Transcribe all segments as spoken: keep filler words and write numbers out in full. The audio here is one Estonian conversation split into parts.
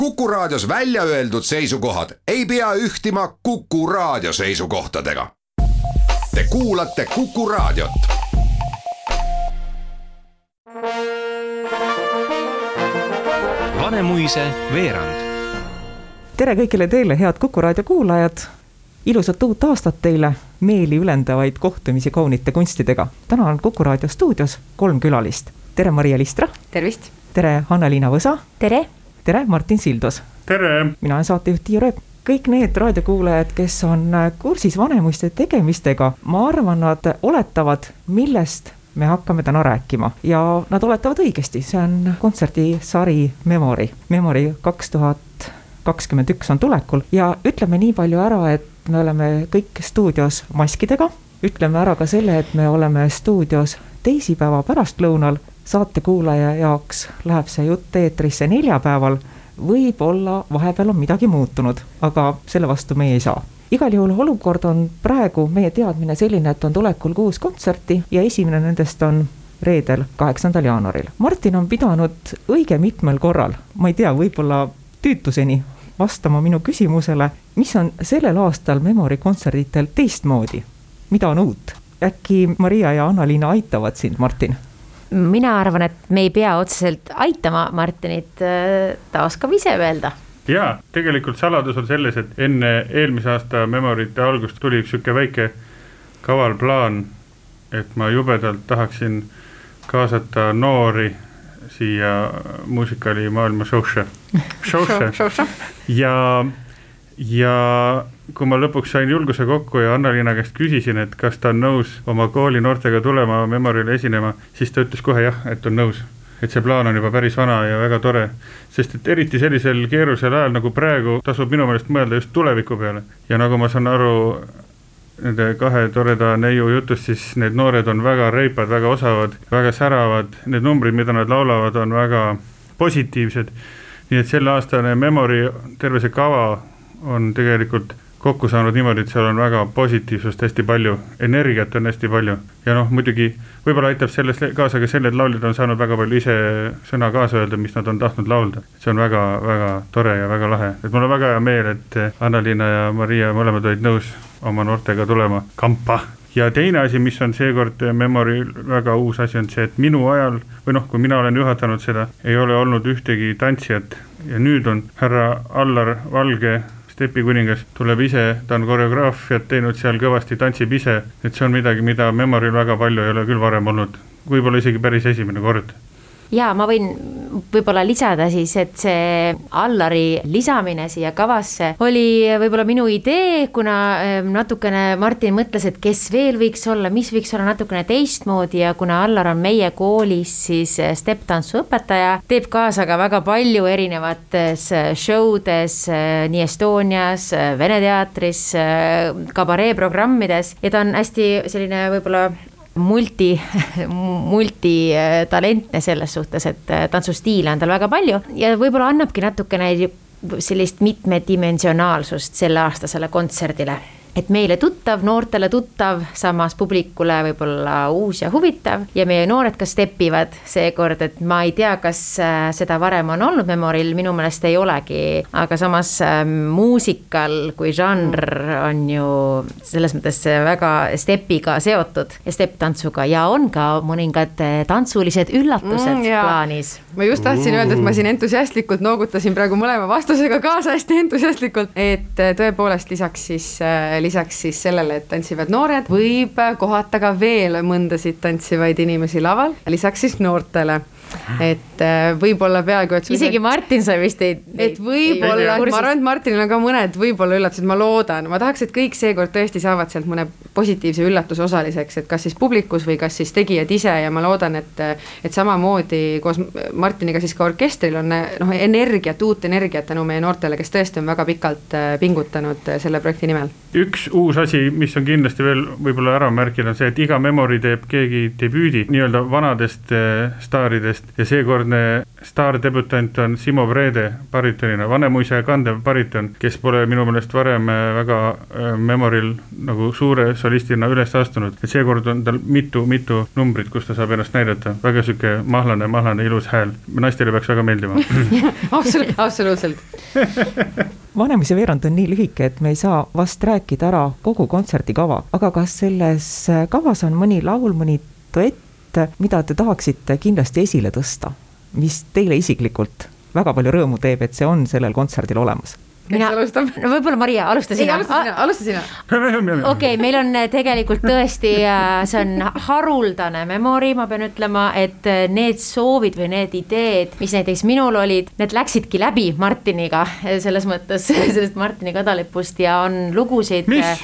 Kuku Raadios välja öeldud seisukohad ei pea ühtima Kuku Raadio seisukohtadega. Te kuulate Kuku Raadiot. Vanemuise veerand. Tere kõigile teile, head Kuku Raadio kuulajad. Ilusat uut aastat teile, meeli ülendavaid kohtumisi kaunite kunstidega. Täna on Kuku Raadio stuudios kolm külalist. Tere Maria Listra. Tervist. Tere Anna-Liina Võsa. Tere. Tere Martin Sildos. Tere. Mina olen saatejuht Tiiu Rööp. Kõik need raadiokuulajad, kes on kursis vanemuiste tegemistega, ma arvan, nad oletavad, millest me hakkame täna rääkima. Ja nad oletavad õigesti, see on kontserdisari Memory. Memory kaks tuhat kakskümmend üks on tulekul ja ütleme nii palju ära, et me oleme kõik stuudios maskidega. Ütleme ära ka selle, et me oleme stuudios teisipäeva pärastlõunal. Saatekuulaja jaoks läheb see jutt eetrisse neljapäeval. Võib-olla vahepeal on midagi muutunud, aga selle vastu me ei saa. Igal juhul olukord on praegu meie teadmine selline, et on tulekul kuus kontserti ja esimene nendest on reedel kaheksandal jaanuaril. Martin on pidanud õige mitmel korral, ma ei tea, võib-olla tüütuseni vastama minu küsimusele, mis on sellel aastal Memory kontserditel teistmoodi, mida on uut. Äkki Maria ja Anna-Liina aitavad sind, Martin? Mina arvan, et me ei pea otseselt aitama Martinit, ta oskab ise öelda. Jaa, tegelikult saladus on selles, et enne eelmise aasta Memorite algust tuli üks süke väike kaval plaan, et ma jubedalt tahaksin kaasata noori siia muusikali maailma show'sse. Show'sse. Ja, ja kui ma lõpuks sain julguse kokku ja Anna-Liina käest küsisin, et kas ta on nõus oma kooli noortega tulema Memorile esinema, siis ta ütles kohe jah, et on nõus. Et see plaan on juba päris vana ja väga tore, sest et eriti sellisel keerusel ajal nagu praegu tasub minu meelest mõelda just tuleviku peale. Ja nagu ma saan aru nende kahe toreda neiu jutust, siis need noored on väga reipad, väga osavad, väga säravad. Need numbrid, mida nad laulavad, on väga positiivsed. Nii et selle aastane Memory terve see kava on tegelikult kokku saanud niimoodi, et seal on väga positiivsust hästi palju, energiat on hästi palju. Ja noh, muidugi võib-olla aitab sellest kaasa ka selle, et lauljad on saanud väga palju ise sõna kaasa öelda, mis nad on tahtnud laulda. See on väga, väga tore ja väga lahe. Et mul on väga hea meel, et Anna-Liina ja Maria mõlemad olid nõus oma noortega tulema kampa. Ja teine asi, mis on seekord Memory väga uus asi, on see, et minu ajal, või noh, kui mina olen juhatanud seda, ei ole olnud ühtegi tantsijat. Ja nüüd on härra Allar Valge, Stepi kuningas, tuleb ise, ta on koreograafiat teinud seal kõvasti, tantsib ise, et see on midagi, mida Memoril väga palju ei ole küll varem olnud, võib-olla isegi päris esimene kord. Jaa, ma võin võib-olla lisada siis, et see Allari lisamine siia kavasse oli võib-olla minu idee, kuna natukene Martin mõtles, et kes veel võiks olla, mis võiks olla natukene teistmoodi ja kuna Allar on meie koolis siis step-tantsu õpetaja, teeb kaasa ka väga palju erinevates showdes, nii Estonias, Vene teatris, kabaree programmides ja ta on hästi selline võib-olla multi, multi talentne selles suhtes, et tantsustiile on tal väga palju ja võib-olla annabki natukene sellist mitmedimensionaalsust selle aastasele kontserdile. Et meile tuttav, noortele tuttav, samas publikule võib-olla uus ja huvitav ja meie noored ka stepivad seekord, et ma ei tea, kas seda varem on olnud Memoril, minu meelest ei olegi, aga samas muusikal kui žanr on ju selles mõttes väga stepiga seotud ja step-tantsuga ja on ka mõningad tantsulised üllatused mm, plaanis. Ma just tahtsin öelda, et ma siin entusiastlikult noogutasin praegu mõlema vastusega kaasa hästi entusiastlikult, et tõepoolest lisaks siis lisaks siis sellele, et tantsivad noored, võib kohata ka veel mõndasid tantsivaid inimesi laval, lisaks siis noortele. Et võib-olla peaaegu, et isegi Martin sai vist ei, et võib-olla, ma arvan, et Martinil on ka mõned võib-olla üllatused, ma loodan, ma tahaks, et kõik seekord tõesti saavad sealt mõne positiivse üllatuse osaliseks, et kas siis publikus või kas siis tegijad ise ja ma loodan, et, et samamoodi koos Martiniga siis ka orkestril on noh, energiat, uut energiat tänu meie noortele, kes tõesti on väga pikalt pingutanud selle projekti nimel. Üks uus asi, mis on kindlasti veel võib-olla ära märkida, on see, et iga Memory teeb keegi debüüdi nii-öelda vanadest staaridest ja seekordne staardebutant on Simo Vrede baritonina, Vanemuise kandev bariton, kes pole minu meelest varem väga Memoril nagu suure solistina üles astunud. Et seekord on tal mitu, mitu numbrit, kus ta saab ennast näidata. Väga süke mahlane, mahlane ilus hääl. Naistele peaks väga meeldima. Absolut, absoluutselt. Vanemuise veerand on nii lühike, et me ei saa vast rääkida ära kogu kontsertikava, aga kas selles kavas on mõni laul, mõni duett, mida te tahaksite kindlasti esile tõsta, mis teile isiklikult väga palju rõõmu teeb, et see on sellel kontserdil olemas? Mina, no võib-olla Maria, alusta sina. Ei, alusta sina, alusta sina. Okei, okay, meil on tegelikult tõesti, see on haruldane Memori, ma pean ütlema, et need soovid või need ideed, mis näiteks minul olid, need läksidki läbi Martiniga, selles mõttes, sellest Martini kadalipust ja on lugusid. Mis?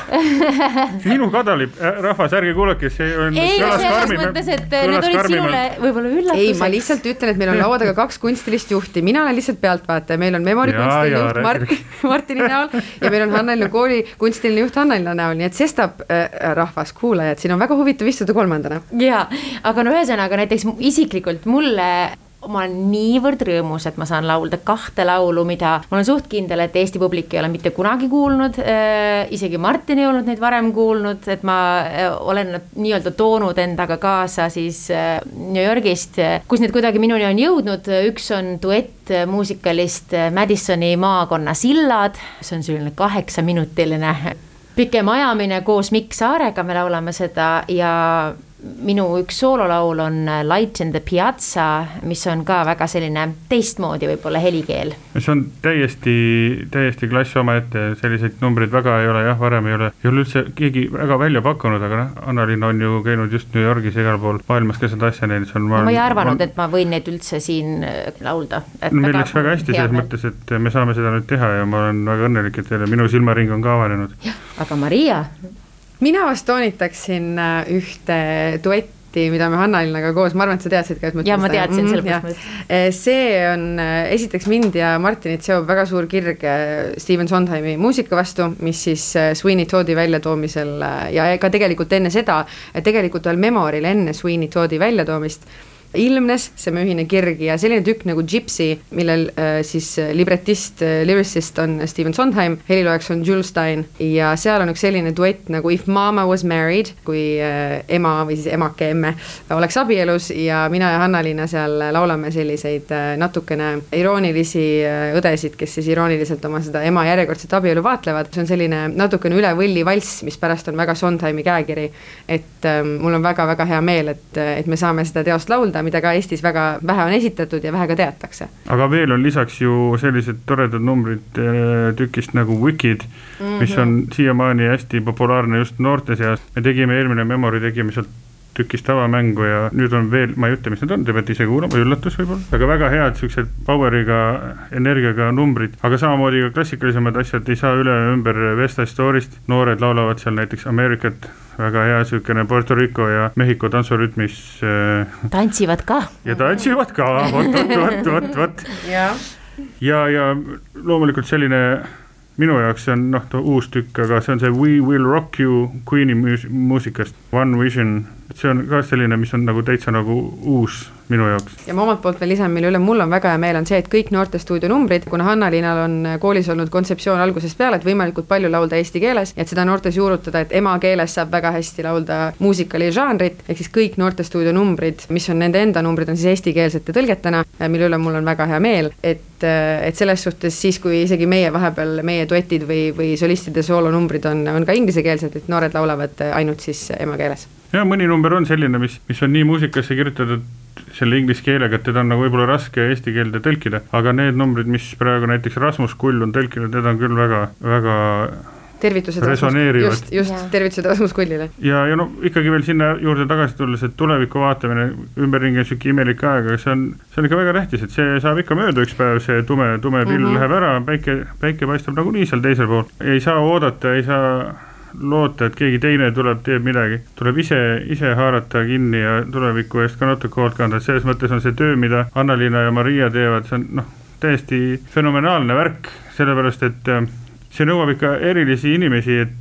Minu kadalip, rahvas, ärge kuulake, see on ei, selles mõttes, et need olid sinule võib-olla üllatuseks. Ei, ma lihtsalt ütlen, et meil on lauadaga kaks kunstilist juhti, mina olen lihtsalt pealtvaataja, meil on Memori kunstiline juht Mart, Martini näol ja meil on Hannalina kooli kunstiline juht Hannalina näol, nii et sestab äh, rahvas, kuulajad, siin on väga huvitav istuda kolmandana. Jaa, aga no ühesõnaga näiteks isiklikult mulle ma olen niivõrd rõõmus, et ma saan laulda kahte laulu, mida ma olen suht kindel, et Eesti publik ei ole mitte kunagi kuulnud, äh, isegi Martin ei olnud neid varem kuulnud, et ma äh, olen nii-öelda toonud endaga kaasa siis äh, New Yorgist, kus need kuidagi minuni on jõudnud, üks on duett muusikalist Madisoni maakonna Sillad, see on selline kaheksaminutiline pikem ajamine koos Mikk Saarega, me laulame seda ja minu üks soololaul on Light in the Piazza, mis on ka väga selline teistmoodi võib-olla helikeel. See on täiesti, täiesti klass oma ette, selliseid numbreid väga ei ole, jah, varem ei ole. Ei ole üldse keegi väga välja pakkunud, aga Annalina on ju käinud just New Yorgis igal pool maailmas, kes seda asja neil. No, ma ei arvanud, on... et ma võin neid üldse siin laulda. Meil läks väga hästi selles mõttes, et me saame seda nüüd teha ja ma olen väga õnnelik, et teile minu silmaring on ka avanenud. Aga Maria... Mina vast toonitaksin ühte duetti, mida me Hannalinaga koos, ma arvan, et sa teadsid ka, et ja ma teadsin selle põhimõtteliselt. See on, esiteks mind ja Martinit seob väga suur kirg Stephen Sondheimi muusika vastu, mis siis Sweeney Toddi väljatoomisel ja ka tegelikult enne seda, tegelikult veel Memoril enne Sweeney Toddi väljatoomist ilmnes see ühine kirg ja selline tükk nagu Gypsy, millel äh, siis libretist, äh, lyricist on Stephen Sondheim, heliloojaks on Jules Stein ja seal on üks selline duett nagu If Mama Was Married, kui äh, ema või siis emake emme oleks abielus ja mina ja Hannalina seal laulame selliseid äh, natukene iroonilisi äh, õdesid, kes siis irooniliselt oma seda ema järjekordset abielu vaatlevad. See on selline natukene üle võlli valss, mis pärast on väga Sondheimi käekiri, et äh, mul on väga-väga hea meel, et, et me saame seda teost laulda, mida ka Eestis väga vähe on esitatud ja vähe ka teatakse. Aga veel on lisaks ju sellised toredad numbrid tükist nagu Wicked, mm-hmm. mis on siiamaani hästi populaarne just noorte seas. Me tegime eelmine Memori, tegime sealt tükist tavamängu ja nüüd on veel, ma ei ütle, mis need on, te peate ise kuulama, üllatus võib-olla. Aga väga head sellised poweriga, energiaga numbrid, aga samamoodi ka klassikalisemad asjad ei saa üle ümber West Side Story'st. Noored laulavad seal näiteks Americat, väga hea sükene Puerto Rico ja Mehhiko tantsurütmis. Tantsivad ka. Ja tantsivad ka, vot, vot, vot, vot, vot. Ja. ja, ja loomulikult selline minu jaoks see on noh, uus tükk, aga see on see We Will Rock You Queen'i muusikast, One Vision. See on ka selline, mis on nagu täitsa nagu uus minu jaoks. Ja ma omalt poolt veel lisan, mille üle mul on väga hea meel on see, et kõik noorte stuudionumbrid, kuna Hannalinal on koolis olnud kontseptsioon algusest peale, et võimalikult palju laulda eesti keeles, et seda noortes juurutada, et ema keeles saab väga hästi laulda muusikali žanrit, ehk siis kõik noorte stuudionumbrid, mis on nende enda numbrid, on siis eestikeelsete tõlgetena, mille üle mul on väga hea meel, et, et selles suhtes siis, kui isegi meie vahepeal, meie duetid või, või solistide soolonumbrid on, on ka inglisekeelsed, et noored laulavad ainult siis ema keeles. Ja mõni number on selline, mis, mis on nii muusikasse kirjutatud selle inglise keelega, et teda on nagu võib-olla raske eesti keelde tõlkida, aga need numbrid, mis praegu näiteks Rasmus Kull on tõlkinud, need on küll väga, väga tervitused resoneerivad. Just, just yeah. Tervitused Rasmus Kullile. Ja, ja no ikkagi veel sinna juurde tagasi tulles, et tuleviku vaatamine ümberringi on süki imelik aega, see on, see on ikka väga tähtis, et see saab ikka mööda üks päev, see tume, tume pill mm-hmm. läheb ära, päike, päike paistab nagu nii seal teisel pool. Ei saa oodata, ei saa loota, et keegi teine tuleb, teeb midagi. Tuleb ise, ise haarata kinni ja tuleviku eest ka natuke hoolt kanda. Selles mõttes on see töö, mida Annalina ja Maria teevad, see on noh, täiesti fenomenaalne värk, sellepärast et see nõuab ikka erilisi inimesi, et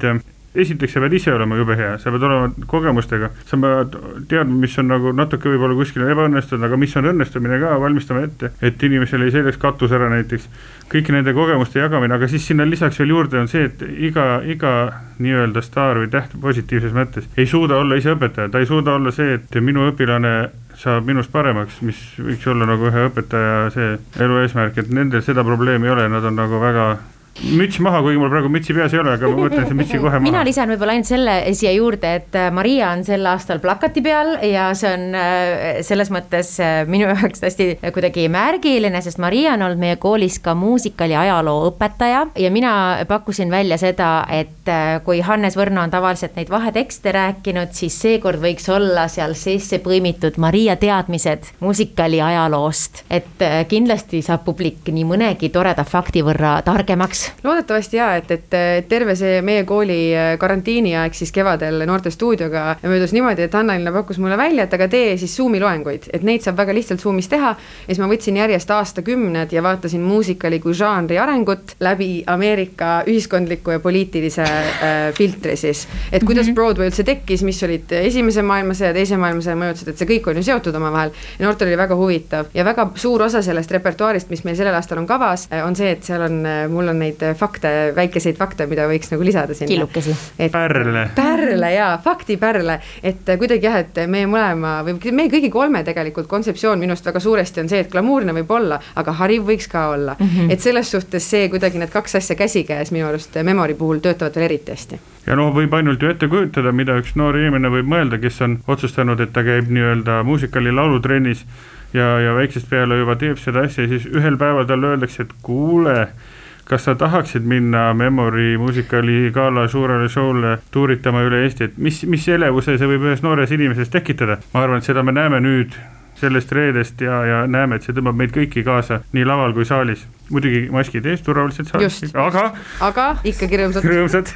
esiteks sa pead ise olema jube hea, sa pead olema kogemustega, sa pead teadma, mis on nagu natuke võib-olla kuskil ebaõnnestunud, aga mis on õnnestumine ka, valmistama ette, et inimesel ei selleks katus ära näiteks, kõik nende kogemuste jagamine, aga siis sinna lisaks veel juurde on see, et iga, iga nii-öelda staar või täht positiivses mõttes ei suuda olla ise õpetaja, ta ei suuda olla see, et minu õpilane saab minust paremaks, mis võiks olla nagu ühe õpetaja see elu eesmärk, et nendel seda probleemi ei ole, nad on nagu väga müts maha, kuigi mul praegu mütsi peas ei ole, aga ma mõtlen see mütsi kohe maha. Mina lisan võib-olla ainult selle siia juurde, et Maria on sel aastal plakati peal ja see on selles mõttes minu jaoks hästi kuidagi märgiline, sest Maria on olnud meie koolis ka muusikali ajaloo õpetaja ja mina pakkusin välja seda, et kui Hannes Võrno on tavaliselt neid vahetekste rääkinud, siis seekord võiks olla seal seesse põimitud Maria teadmised muusikali ajaloost, et kindlasti saab publik nii mõnegi toreda fakti võrra targemaks. Loodetavasti jaa, et, et terve see meie kooli karantiini aeg siis kevadel noorte stuudioga möödus niimoodi, et Anna-Liina pakkus mulle välja, et aga tee siis Zoomi loenguid, et neid saab väga lihtsalt Zoomis teha ja siis ma võtsin järjest aastakümned ja vaatasin muusikali kui žanri arengut läbi Ameerika ühiskondliku ja poliitilise äh, filtri siis, et kuidas mm-hmm. Broadway üldse tekkis, mis olid esimese maailmasõja ja teise maailmasõja mõjutused, et see kõik on ju seotud omavahel ja noortel oli väga huvitav ja väga suur osa sellest repertuaarist, mis meil sellel aastal on kavas, on see, et seal on, mul on neid fakte, väikeseid fakte, mida võiks nagu lisada sinna. Killukesi. Pärle. Pärle, jaa, faktipärle. Et kuidagi jah, et meie mõlema, või meie kõigi kolme tegelikult kontseptsioon minust väga suuresti on see, et glamuurne võib olla, aga hariv võiks ka olla. Mm-hmm. Et selles suhtes see kuidagi need kaks asja käsikäes minu arust Memory puhul töötavad veel eriti hästi. Ja noh, võib ainult ju ette kujutada, mida üks noor inimene võib mõelda, kes on otsustanud, et ta käib nii-öelda muusikali laulutrennis ja, ja väiksest peale juba teeb seda asja ja siis ühel päeval talle öeldakse, et kuule, kas sa tahaksid minna Memory muusikali gala suurele showle tuuritama üle Eesti, et mis, mis elevuse see võib ühes noores inimeses tekitada? Ma arvan, et seda me näeme nüüd sellest reedest ja, ja näeme, et see tõmbab meid kõiki kaasa nii laval kui saalis. Muidugi maskid ees, turvaliselt saalis, aga, aga ikkagi rõõmsad. rõõmsad.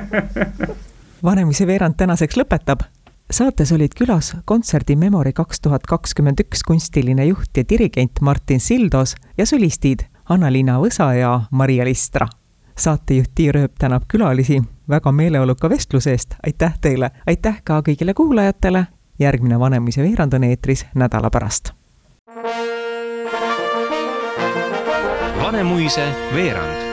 Vanemuise veerand tänaseks lõpetab. Saates olid külas kontserdi Memory kaks tuhat kakskümmend üks kunstiline juht ja dirigent Martin Sildos ja solistid Anna-Liina Võsa ja Maria Listra. Saatejuht Tiia Rööp tänab külalisi väga meeleoluka vestluse eest. Aitäh teile. Aitäh ka kõigile kuulajatele. Järgmine Vanemuise veerand on eetris nädala pärast. Vanemuise veerand.